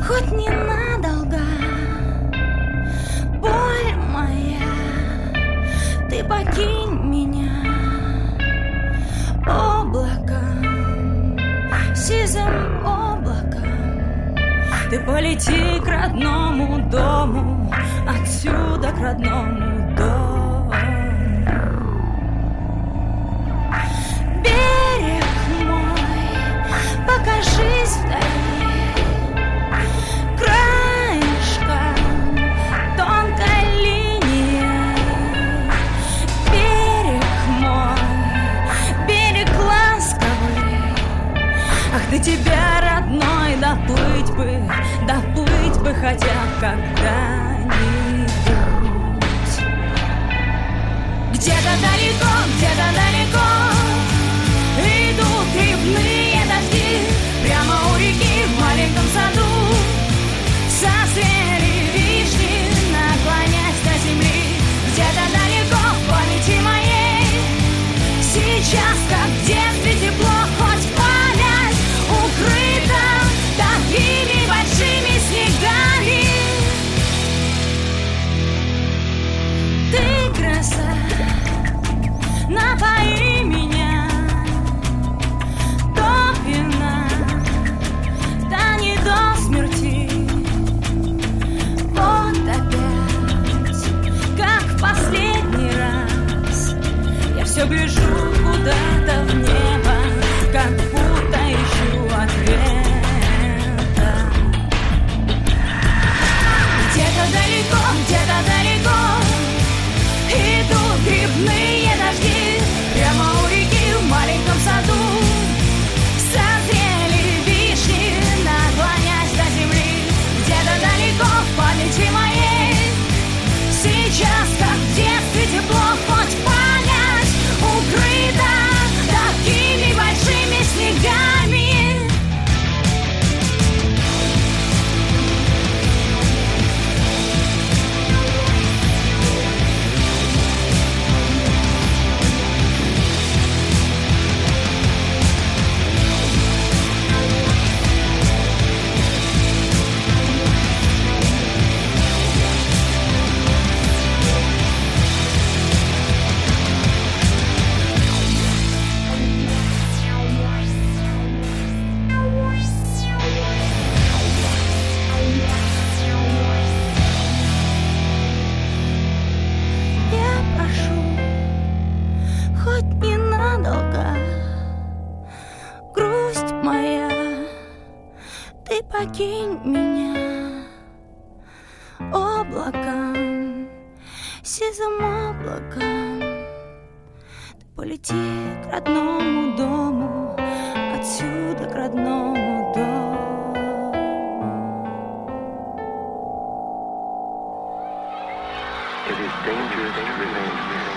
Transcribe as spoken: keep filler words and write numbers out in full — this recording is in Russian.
хоть ненадолго. Боль моя, ты покинь меня облаком, сизым облаком. Ты полети к родному дому, отсюда к родному дому. Берег мой, покажись вдали, краешком тонкой линии. Берег мой, берег ласковый. Ах, до тебя, родной, доплыть бы, доплыть бы хотя бы когда-нибудь. Где-то далеко, где-то далеко идут грибные дожди. Прямо у реки в маленьком саду созрели вишни, наклонясь до земли. Где-то далеко в памяти моей сейчас, как в детстве, тепло, хоть память укрыта такими большими снегами. Ты гроза, напои меня до пьяна, да не до смерти. Вот опять, как в последний раз, я все гляжу куда-то в небо, как будто ищу ответа. Где-то далеко, где-то далеко идут грибные дожди. Прямо у реки в маленьком саду созрели вишни, наклонясь до земли. Где-то далеко в памяти моей сейчас, как в детстве, тепло, хоть память укрыта такими большими снегами. Я прошу, хоть ненадолго, грусть моя, ты покинь меня облаком, сизым облаком. Ты полети к родному дому, отсюда к родному дому. It is dangerous to remain here.